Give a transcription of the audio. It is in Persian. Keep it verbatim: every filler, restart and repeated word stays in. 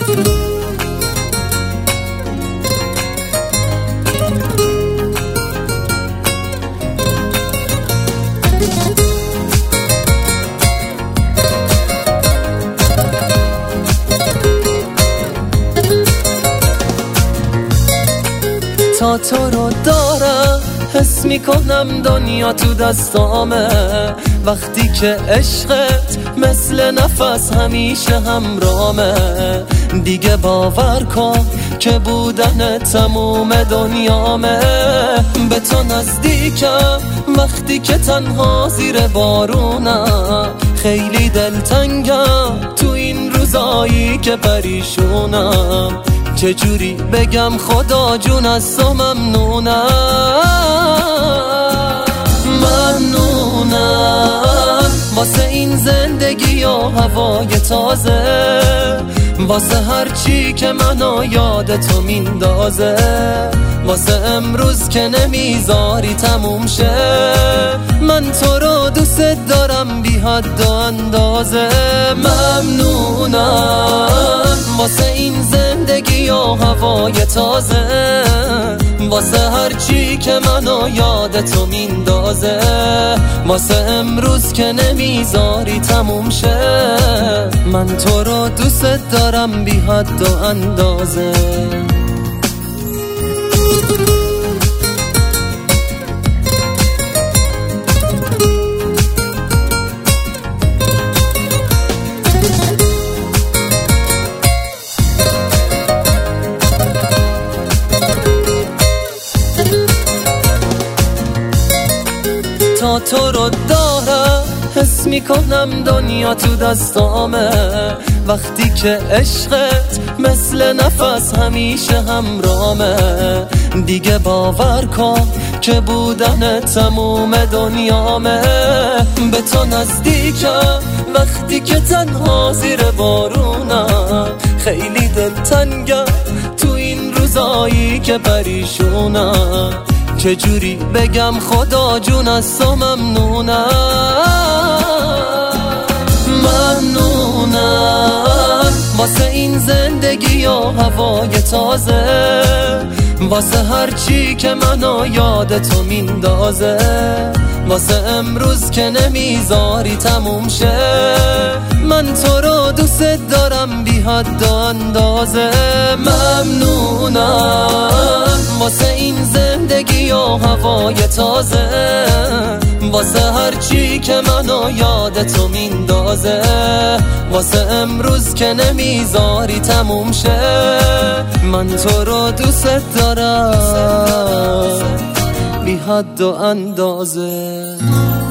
تا تو رو دارم حس میکنم دنیا تو دستامه، وقتی که عشقت مثل نفس همیشه همرامه. دیگه باور کن که بودن تموم دنیامه. به تو نزدیکم وقتی که تنها زیر بارونم، خیلی دلتنگم تو این روزایی که پریشونم. چجوری بگم خدا جون از تو ممنونم، ممنونم واسه این زندگی و هوای تازه، واسه هر چی که منو یاد تو میندازه، واسه امروز که نمیذاری تموم شه. من تو رو دوست دارم بی حد و اندازه، ممنونم واسه این زندگی و هوای تازه، واسه هر چی که منو یاد تو میندازه، واسه امروز که نمیذاری تموم شه. من تو رو دوست دارم بی حد و اندازه. تا تو رو دارم حس میکنم دنیا تو دستامه، وقتی که عشقت مثل نفس همیشه همرامه. دیگه باور کن که بودن تموم دنیامه. به تو نزدیکم وقتی که تنها زیر بارونم، خیلی دلتنگم تو این روزایی که پریشونم. چجوری بگم خدا جون از تو ممنونم، ممنونم واسه این زندگی و هوای تازه، واسه هر چی که منو یاد تو میندازه، واسه امروز که نمیذاری تموم شه. من تو رو دوست دارم بی حد و اندازه، ممنونم واسه این زندگی و هوای تازه، واسه هر چی که منو یاد تو میندازه، واسه امروز که نمیذاری تموم شه. من تو رو دوست دارم بی حد و اندازه.